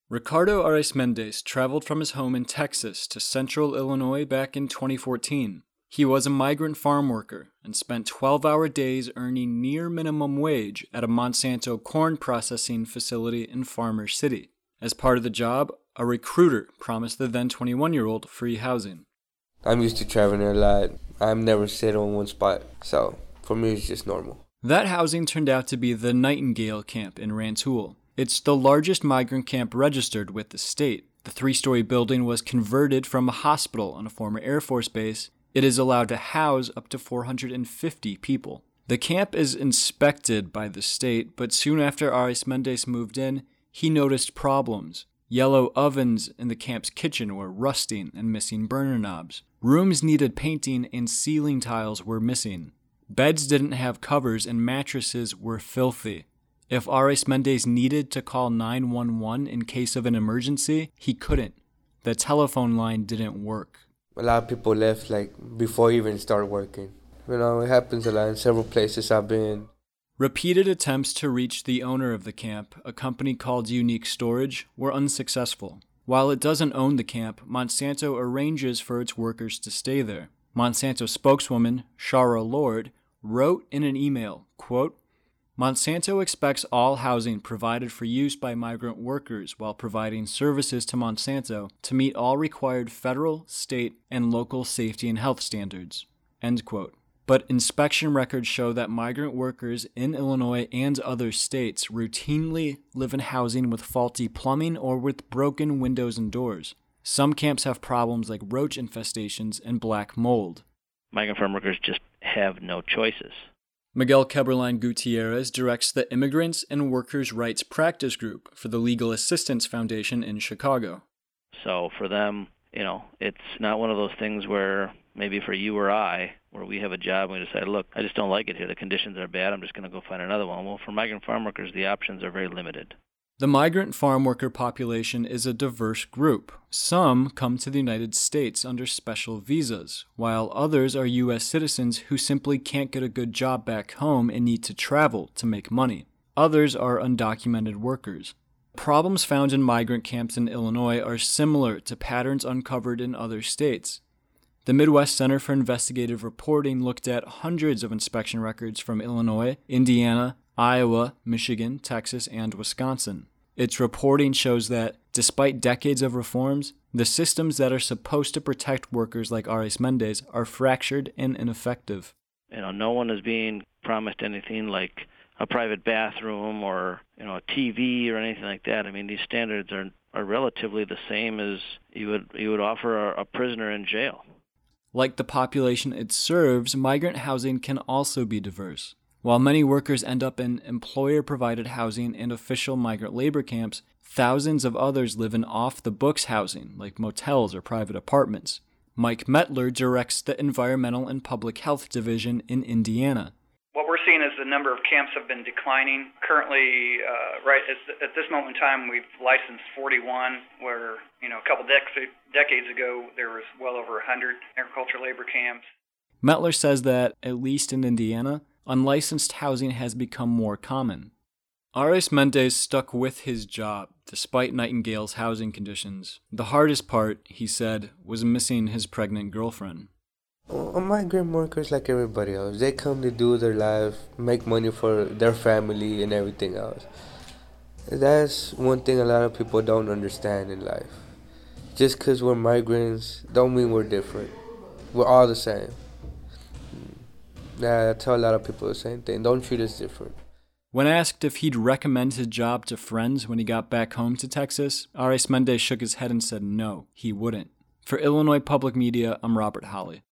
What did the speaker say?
Ricardo Arizmendes traveled from his home in Texas to central Illinois back in 2014. He was a migrant farm worker and spent 12-hour days earning near minimum wage at a Monsanto corn processing facility in Farmer City. As part of the job, a recruiter promised the then 21-year-old free housing. I'm used to traveling a lot. I'm never sit on one spot, so for me it's just normal. That housing turned out to be the Nightingale Camp in Rantoul. It's the largest migrant camp registered with the state. The 3-story building was converted from a hospital on a former Air Force base. It is allowed to house up to 450 people. The camp is inspected by the state, but soon after Arizmendes moved in, he noticed problems. Yellow ovens in the camp's kitchen were rusting and missing burner knobs. Rooms needed painting and ceiling tiles were missing. Beds didn't have covers and mattresses were filthy. If Arizmendes needed to call 911 in case of an emergency, he couldn't. The telephone line didn't work. A lot of people left before even start working. It happens a lot in several places I've been. Repeated attempts to reach the owner of the camp, a company called Unique Storage, were unsuccessful. While it doesn't own the camp, Monsanto arranges for its workers to stay there. Monsanto spokeswoman Shara Lord wrote in an email, quote, Monsanto expects all housing provided for use by migrant workers while providing services to Monsanto to meet all required federal, state, and local safety and health standards. End quote. But inspection records show that migrant workers in Illinois and other states routinely live in housing with faulty plumbing or with broken windows and doors. Some camps have problems like roach infestations and black mold. Migrant farm workers just have no choices. Miguel Keberline Gutierrez directs the Immigrants and Workers' Rights Practice Group for the Legal Assistance Foundation in Chicago. So for them, it's not one of those things where maybe for you or I, where we have a job and we decide, look, I just don't like it here. The conditions are bad. I'm just going to go find another one. Well, for migrant farm workers, the options are very limited. The migrant farm worker population is a diverse group. Some come to the United States under special visas, while others are U.S. citizens who simply can't get a good job back home and need to travel to make money. Others are undocumented workers. Problems found in migrant camps in Illinois are similar to patterns uncovered in other states. The Midwest Center for Investigative Reporting looked at hundreds of inspection records from Illinois, Indiana, Iowa, Michigan, Texas, and Wisconsin. Its reporting shows that, despite decades of reforms, the systems that are supposed to protect workers like Arizmendes are fractured and ineffective. No one is being promised anything like a private bathroom or a TV or anything like that. These standards are relatively the same as you would offer a prisoner in jail. Like the population it serves, migrant housing can also be diverse. While many workers end up in employer-provided housing and official migrant labor camps, thousands of others live in off-the-books housing, like motels or private apartments. Mike Metler directs the Environmental and Public Health Division in Indiana. What we're seeing is the number of camps have been declining. Currently, right at this moment in time, we've licensed 41, where a couple decades ago there was well over 100 agricultural labor camps. Metler says that, at least in Indiana, unlicensed housing has become more common. Arizmendes stuck with his job, despite Nightingale's housing conditions. The hardest part, he said, was missing his pregnant girlfriend. Migrant workers like everybody else. They come to do their life, make money for their family and everything else. That's one thing a lot of people don't understand in life. Just because we're migrants don't mean we're different. We're all the same. I tell a lot of people the same thing. Don't treat us different. When asked if he'd recommend his job to friends when he got back home to Texas, Arizmendes shook his head and said no, he wouldn't. For Illinois Public Media, I'm Robert Holly.